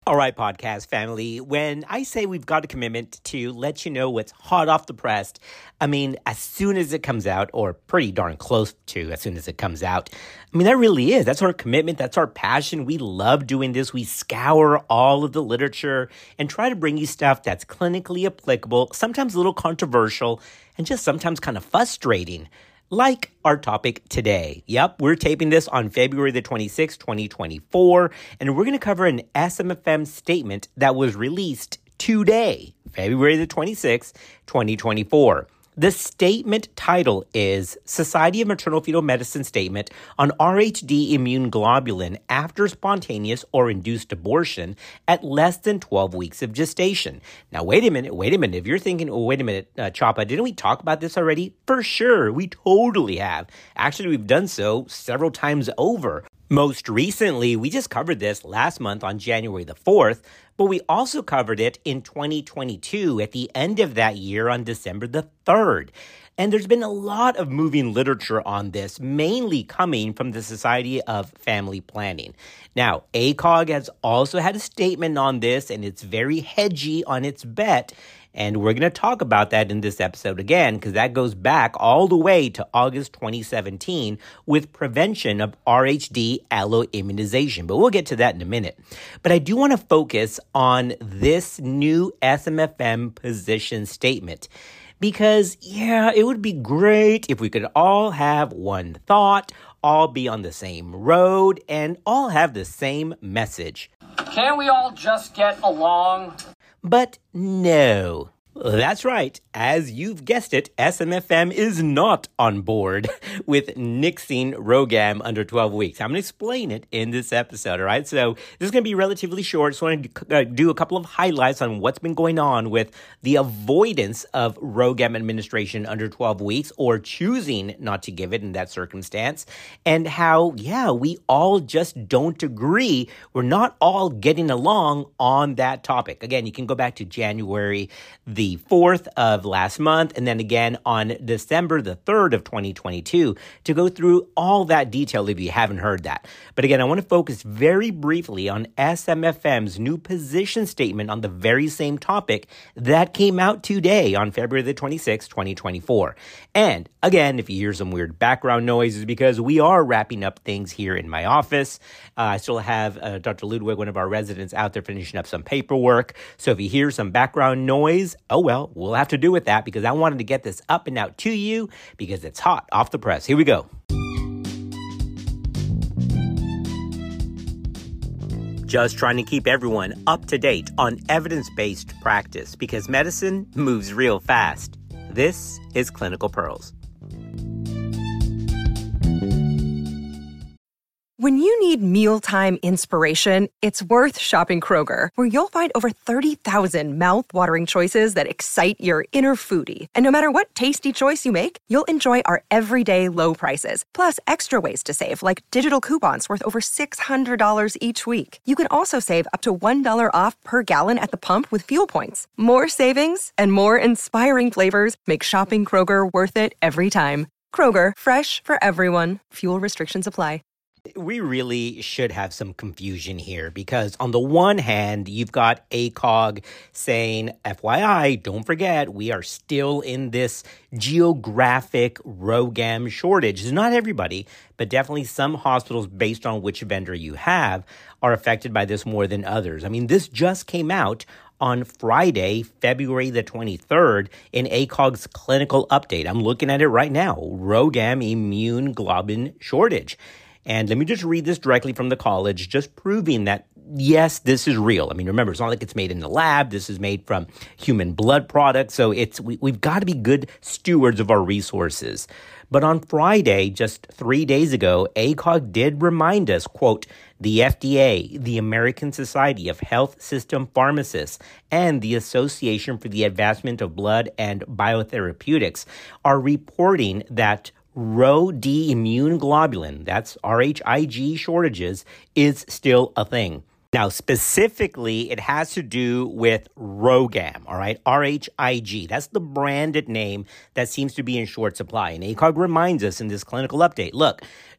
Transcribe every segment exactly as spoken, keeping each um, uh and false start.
All right, podcast family, when I say we've got a commitment to let you know what's hot off the press, I mean, as soon as it comes out, or pretty darn close to as soon as it comes out, I mean, that really is. That's our commitment. That's our passion. We love doing this. We scour all of the literature and try to bring you stuff that's clinically applicable, sometimes a little controversial, and just sometimes kind of frustrating. Like our topic today. Yep, we're taping this on February the twenty-sixth, twenty twenty-four, and we're going to cover an S M F M statement that was released today, February the twenty-sixth, twenty twenty-four. The statement title is Society of Maternal-Fetal Medicine Statement on R H D Immune Globulin After Spontaneous or Induced Abortion at Less Than twelve Weeks of Gestation. Now, wait a minute, wait a minute. If you're thinking, oh, wait a minute, uh, Chapa, didn't we talk about this already? For sure, we totally have. Actually, we've done so several times over. Most recently, we just covered this last month on January the fourth, but we also covered it in twenty twenty-two at the end of that year on December the third. And there's been a lot of moving literature on this, mainly coming from the Society of Family Planning. Now, A C O G has also had a statement on this, and it's very hedgy on its bet. And we're going to talk about that in this episode again, because that goes back all the way to August twenty seventeen with prevention of R H D alloimmunization. But we'll get to that in a minute. But I do want to focus on this new S M F M position statement. Because, yeah, it would be great if we could all have one thought, all be on the same road, and all have the same message. Can't we all just get along? But no. That's right. As you've guessed it, S M F M is not on board with nixing RhoGAM under twelve weeks. I'm going to explain it in this episode, all right? So this is going to be relatively short. So I want to uh, do a couple of highlights on what's been going on with the avoidance of RhoGAM administration under twelve weeks or choosing not to give it in that circumstance, and how, yeah, we all just don't agree. We're not all getting along on that topic. Again, you can go back to January the the fourth of last month, and then again on December the third of twenty twenty-two to go through all that detail if you haven't heard that. But again, I want to focus very briefly on S M F M's new position statement on the very same topic that came out today on February the twenty-sixth, twenty twenty-four. And again, if you hear some weird background noise, it's because we are wrapping up things here in my office. Uh, I still have uh, Doctor Ludwig, one of our residents, out there finishing up some paperwork. So if you hear some background noise, oh well, we'll have to do with that because I wanted to get this up and out to you because it's hot off the press. Here we go. Just trying to keep everyone up to date on evidence-based practice because medicine moves real fast. This is Clinical Pearls. When you need mealtime inspiration, it's worth shopping Kroger, where you'll find over thirty thousand mouth-watering choices that excite your inner foodie. And no matter what tasty choice you make, you'll enjoy our everyday low prices, plus extra ways to save, like digital coupons worth over six hundred dollars each week. You can also save up to one dollar off per gallon at the pump with fuel points. More savings and more inspiring flavors make shopping Kroger worth it every time. Kroger, fresh for everyone. Fuel restrictions apply. We really should have some confusion here because on the one hand, you've got A C O G saying, F Y I, don't forget, we are still in this geographic RhoGAM shortage. Not everybody, but definitely some hospitals based on which vendor you have are affected by this more than others. I mean, this just came out on Friday, February the twenty-third, in A C O G's clinical update. I'm looking at it right now. RhoGAM immune globulin shortage. And let me just read this directly from the college, just proving that, yes, this is real. I mean, remember, it's not like it's made in the lab. This is made from human blood products. So it's we, we've got to be good stewards of our resources. But on Friday, just three days ago, A C O G did remind us, quote, the F D A, the American Society of Health System Pharmacists, and the Association for the Advancement of Blood and Biotherapeutics are reporting that Rho-D immune globulin, that's R H I G shortages, is still a thing. Now, specifically, it has to do with RhoGAM, all right? R H I G. That's the branded name that seems to be in short supply. And A C O G reminds us in this clinical update, look,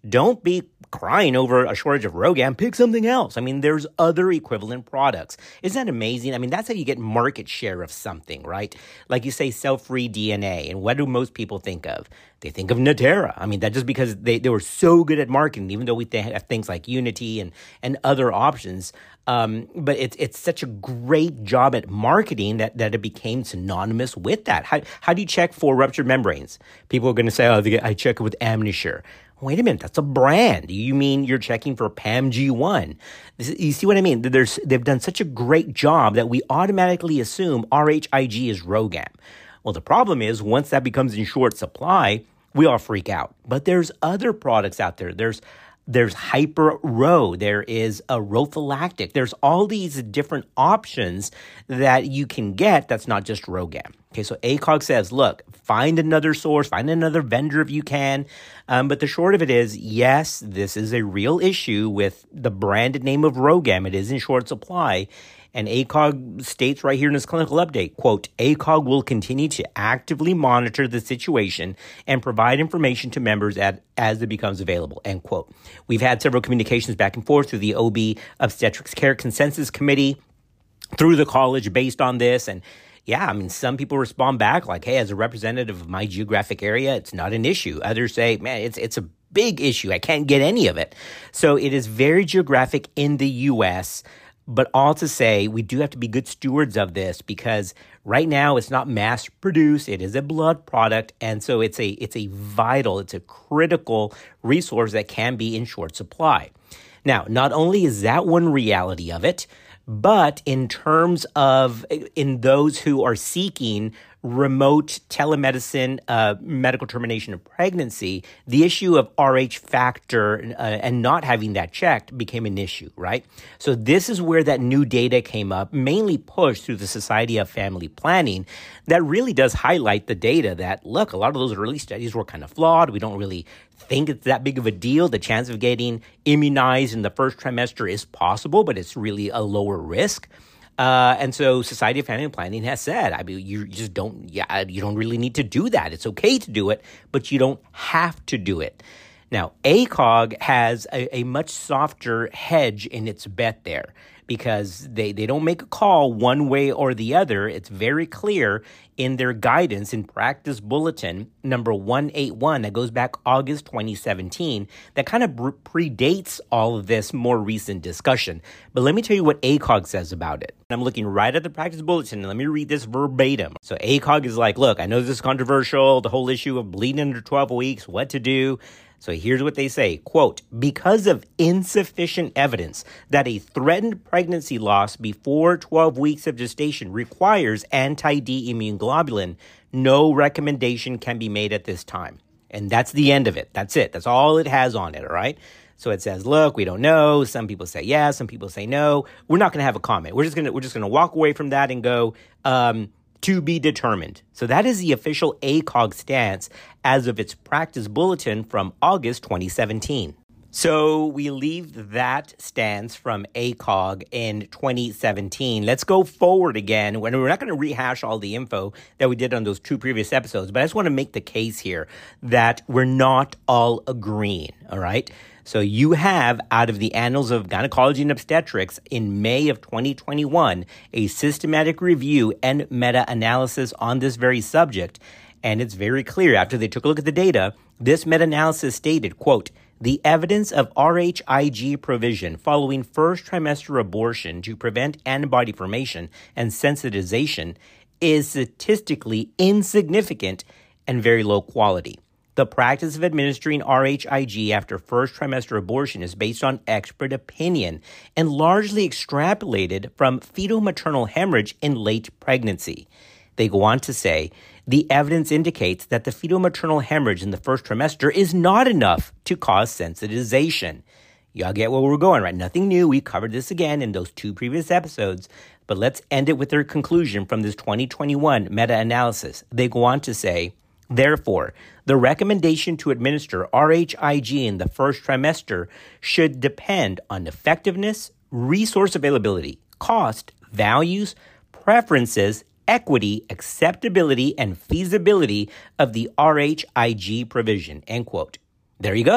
don't be crying over a shortage of RhoGAM. Pick something else. I mean, there's other equivalent products. Isn't that amazing? I mean, that's how you get market share of something, right? Like you say, cell-free D N A. And what do most people think of? They think of Natera. I mean, that's just because they, they were so good at marketing, even though we th- have things like Unity and, and other options. Um, but it's it's such a great job at marketing that, that it became synonymous with that. How, how do you check for ruptured membranes? People are going to say, oh, I check it with Amnisure. Wait a minute, that's a brand. You mean you're checking for P A M G one? You see what I mean? There's, they've done such a great job that we automatically assume R H I G is RhoGAM. Well, the problem is once that becomes in short supply, we all freak out. But there's other products out there. There's There's Hyper-Rho. There is a Rhophylactic. There's all these different options that you can get that's not just RhoGAM. Okay, so A C O G says, look, find another source, find another vendor if you can. Um, but the short of it is, yes, this is a real issue with the branded name of RhoGAM. It is in short supply. And A C O G states right here in his clinical update, quote, A C O G will continue to actively monitor the situation and provide information to members at, as it becomes available, end quote. We've had several communications back and forth through the O B Obstetrics Care Consensus Committee, through the college based on this. And yeah, I mean, some people respond back like, hey, as a representative of my geographic area, it's not an issue. Others say, man, it's it's a big issue. I can't get any of it. So it is very geographic in the U S, but all to say, we do have to be good stewards of this because right now it's not mass produced. It is a blood product. And so it's a it's a vital, it's a critical resource that can be in short supply. Now, not only is that one reality of it, but in terms of in those who are seeking remote telemedicine, uh, medical termination of pregnancy, the issue of R H factor uh, and not having that checked became an issue, right? So this is where that new data came up, mainly pushed through the Society of Family Planning, that really does highlight the data that, look, a lot of those early studies were kind of flawed. We don't really think it's that big of a deal. The chance of getting immunized in the first trimester is possible, but it's really a lower risk. Uh, and so Society of Family Planning has said, I mean, you just don't, yeah, you don't really need to do that. It's okay to do it, but you don't have to do it. Now, A C O G has a, a much softer hedge in its bet there because they, they don't make a call one way or the other. It's very clear in their guidance in Practice Bulletin number one eighty-one that goes back August twenty seventeen that kind of predates all of this more recent discussion. But let me tell you what A C O G says about it. I'm looking right at the Practice Bulletin, and let me read this verbatim. So A C O G is like, look, I know this is controversial, the whole issue of bleeding under twelve weeks, what to do. So here's what they say, quote, because of insufficient evidence that a threatened pregnancy loss before twelve weeks of gestation requires anti-D immune globulin, no recommendation can be made at this time. And that's the end of it. That's it. That's all it has on it, all right? So it says, look, we don't know. Some people say yes. Some people say no. We're not going to have a comment. We're just going to we're just going to walk away from that and go, um, to be determined. So that is the official A C O G stance as of its Practice Bulletin from August twenty seventeen. So we leave that stance from A C O G in twenty seventeen. Let's go forward again. We're not going to rehash all the info that we did on those two previous episodes, but I just want to make the case here that we're not all agreeing, all right? So you have, out of the Annals of Gynecology and Obstetrics in May of twenty twenty-one, a systematic review and meta-analysis on this very subject. And it's very clear, after they took a look at the data, this meta-analysis stated, quote, the evidence of R H I G provision following first trimester abortion to prevent antibody formation and sensitization is statistically insignificant and very low quality. The practice of administering R H I G after first trimester abortion is based on expert opinion and largely extrapolated from fetal-maternal hemorrhage in late pregnancy. They go on to say, the evidence indicates that the fetal-maternal hemorrhage in the first trimester is not enough to cause sensitization. Y'all get where we're going, right? Nothing new. We covered this again in those two previous episodes. But let's end it with their conclusion from this twenty twenty-one meta-analysis. They go on to say, therefore, the recommendation to administer R H I G in the first trimester should depend on effectiveness, resource availability, cost, values, preferences, equity, acceptability, and feasibility of the R H I G provision, end quote. There you go.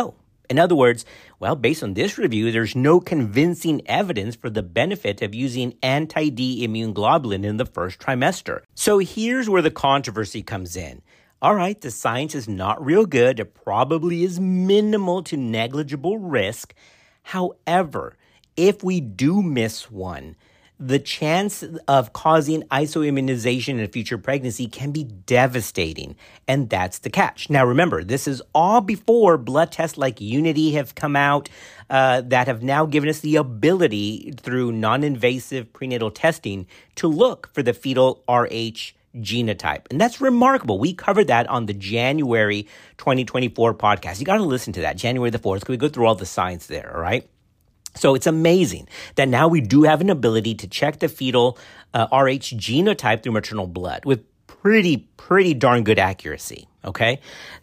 In other words, well, based on this review, there's no convincing evidence for the benefit of using anti-D immune globulin in the first trimester. So here's where the controversy comes in. All right, the science is not real good. It probably is minimal to negligible risk. However, if we do miss one, the chance of causing isoimmunization in a future pregnancy can be devastating, and that's the catch. Now, remember, this is all before blood tests like Unity have come out uh, that have now given us the ability through non-invasive prenatal testing to look for the fetal R H genotype. And that's remarkable. We covered that on the January twenty twenty-four podcast. You got to listen to that, January the fourth, because we go through all the science there, all right? So it's amazing that now we do have an ability to check the fetal uh, R H genotype through maternal blood with pretty, pretty darn good accuracy. Okay,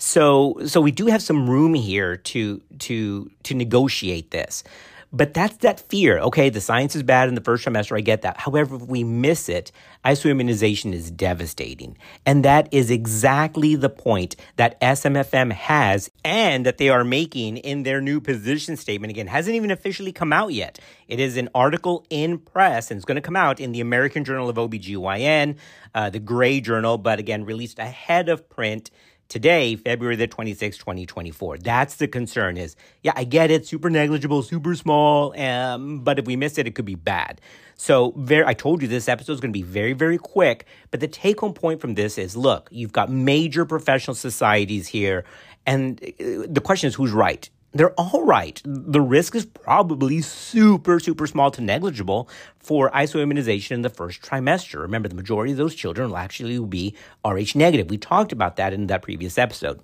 so so we do have some room here to to to negotiate this. But that's that fear. Okay, the science is bad in the first trimester. I get that. However, if we miss it, isoimmunization is devastating. And that is exactly the point that S M F M has and that they are making in their new position statement. Again, hasn't even officially come out yet. It is an article in press, and it's going to come out in the American Journal of O B G Y N, uh, the Gray Journal, but again, released ahead of print today, February the twenty-sixth, twenty twenty-four. That's the concern is, yeah, I get it, super negligible, super small, um, but if we miss it, it could be bad. So very, I told you this episode is going to be very, very quick, but the take-home point from this is, look, you've got major professional societies here, and the question is who's right? They're all right. The risk is probably super, super small to negligible for isoimmunization in the first trimester. Remember, the majority of those children will actually be R H negative. We talked about that in that previous episode.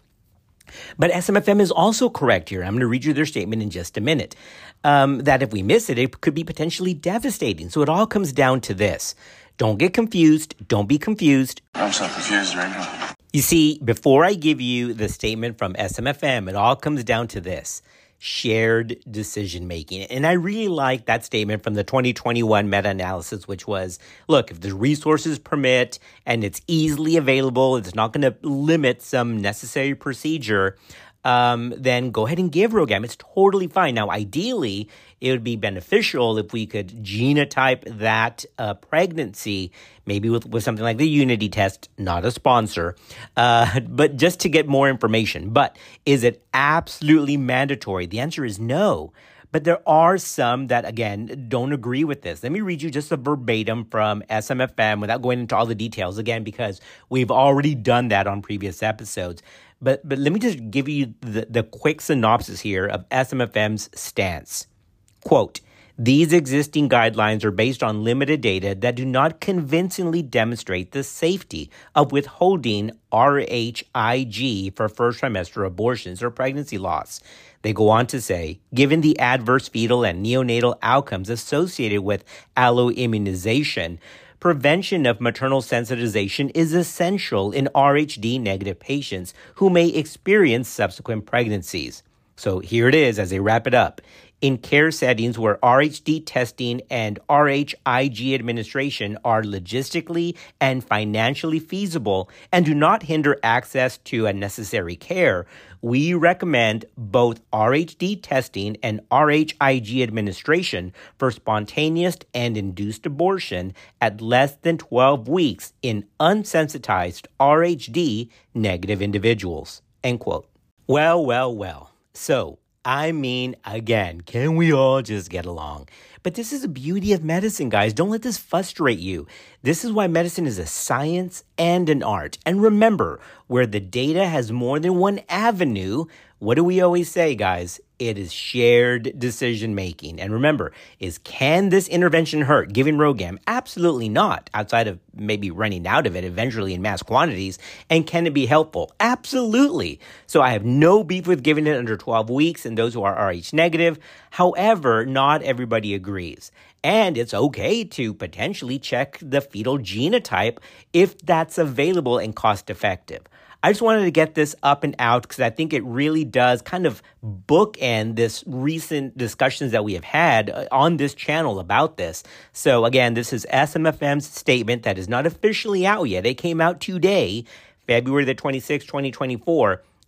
But S M F M is also correct here. I'm going to read you their statement in just a minute. Um, that if we miss it, it could be potentially devastating. So it all comes down to this. Don't get confused. Don't be confused. I'm so confused right now. You see, before I give you the statement from S M F M, it all comes down to this. Shared decision-making. And I really like that statement from the twenty twenty-one meta-analysis, which was, look, if the resources permit and it's easily available, it's not going to limit some necessary procedure, um, then go ahead and give RhoGAM. It's totally fine. Now, ideally, it would be beneficial if we could genotype that uh, pregnancy, maybe with, with something like the Unity test, not a sponsor, uh, but just to get more information. But is it absolutely mandatory? The answer is no. But there are some that, again, don't agree with this. Let me read you just a verbatim from S M F M without going into all the details, again, because we've already done that on previous episodes. But but let me just give you the, the quick synopsis here of S M F M's stance. Quote, these existing guidelines are based on limited data that do not convincingly demonstrate the safety of withholding R H I G for first trimester abortions or pregnancy loss. They go on to say, given the adverse fetal and neonatal outcomes associated with alloimmunization, prevention of maternal sensitization is essential in R H D negative patients who may experience subsequent pregnancies. So here it is as they wrap it up. In care settings where R H D testing and R H I G administration are logistically and financially feasible and do not hinder access to a necessary care, we recommend both R H D testing and R H I G administration for spontaneous and induced abortion at less than twelve weeks in unsensitized R H D negative individuals. End quote. Well, well, well. So, I mean, again, can we all just get along? But this is the beauty of medicine, guys. Don't let this frustrate you. This is why medicine is a science and an art. And remember, where the data has more than one avenue, what do we always say, guys? It is shared decision-making. And remember, is can this intervention hurt? Giving RhoGAM? Absolutely not, outside of maybe running out of it eventually in mass quantities. And can it be helpful? Absolutely. So I have no beef with giving it under twelve weeks in those who are R H negative. However, not everybody agrees. And it's okay to potentially check the fetal genotype if that's available and cost-effective. I just wanted to get this up and out because I think it really does kind of bookend this recent discussions that we have had on this channel about this. So again, this is S M F M's statement that is not officially out yet. It came out today, February the twenty-sixth, twenty twenty-four.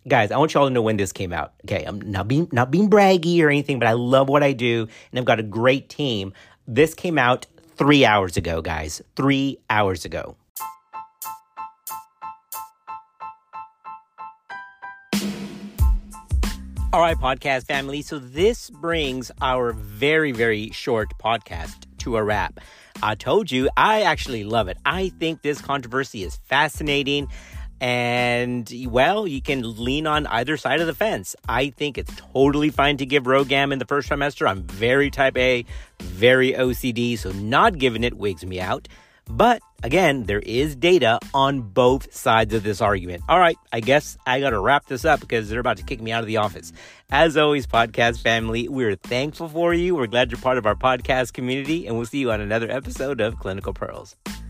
Guys, I want y'all to know when this came out. Okay, I'm not being not being braggy or anything, but I love what I do, and I've got a great team. This came out three hours ago, guys. Three hours ago. All right, podcast family. So this brings our very, very short podcast to a wrap. I told you, I actually love it. I think this controversy is fascinating. And, well, you can lean on either side of the fence. I think it's totally fine to give RhoGAM in the first trimester. I'm very type A, very O C D, so not giving it wigs me out. But, again, there is data on both sides of this argument. All right, I guess I got to wrap this up because they're about to kick me out of the office. As always, podcast family, we're thankful for you. We're glad you're part of our podcast community, and we'll see you on another episode of Clinical Pearls.